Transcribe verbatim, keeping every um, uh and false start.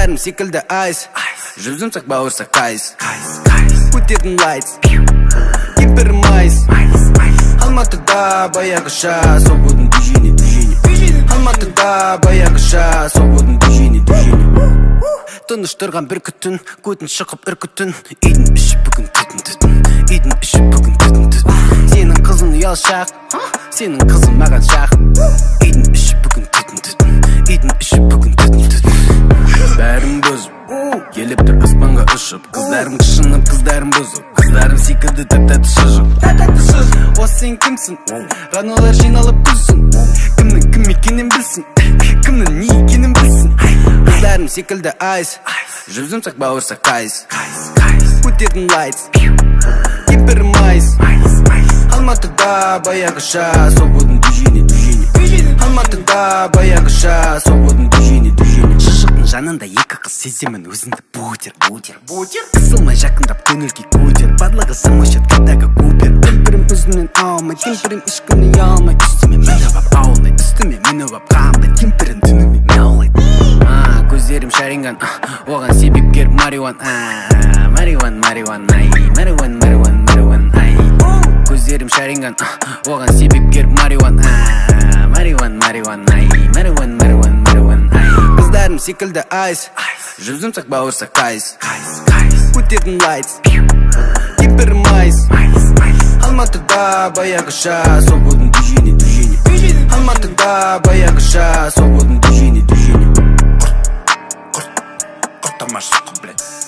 Қыздарым секілді айс, жүзімсақ бауырсақ қайыс. Өтетін лайтс, кемпірім айс. Алматыда баяғыша соғудың движение, движение. Алматыда баяғыша соғудың движение, движение. Тыныш тұрған бір күтін, көтін шығып үркітін. Үйдің іші бүгін түтін түтін, үйдің іші бүгін түтін түтін. Сенің қызың ұялшақ, сенің қызың маған шақ. Үйдің іші бүгін түтін түтін, үйдің іші бүгін түтін түтін. Бәрім бұзып, келіп тұр аспанға ұшып. Қыздарым шынып, қыздарым бұзып. Қыздарым секілді тәп-тәтті шыжып. О сен кімсің, раналар жиналып күлсін. Кімнің кім екенін білсін, кімнің не екенін білсін. Қыздарым секілді айс, жүзімсақ бауырсақ қайыс. Өтетін лайтс, кемпірім айс. Алматыда баяғыша соғудың движение, движение. Алматыда баяғыша соғудың движение, движение. Шышықтың жанында екі қыз сеземін өзіңді бутер, бутер, бутер. Қысылмай жақындап көңілге көтер, барлығы самошет кадағы купер. Кемпірім өзімнен аумай, кемпірім ешкімнен ұялмай. Үстіме мініп ап аулай, үстіме мініп ап қамдай. Кемпірім түніме мяулай. Көздерім шаринган, оған себепкер мариуан. Мариуан, мариуан, ай, мариуан, мариуан, мариуан, ай. Көздерім шаринган, оған себепкер мариуан. Мариуан, мариуан, ай, мариуан, мариуан, мариуан, ай. Қыздарым секілді айс, жүзімсақ бауырсақ қайыс. Өтетін лайтс, кемпірім айс. Алматыда баяғыша соғудың движение, движение. Алматыда баяғыша соғудың движение, движение. Құрт, құрт, құрт тамашы, блядь.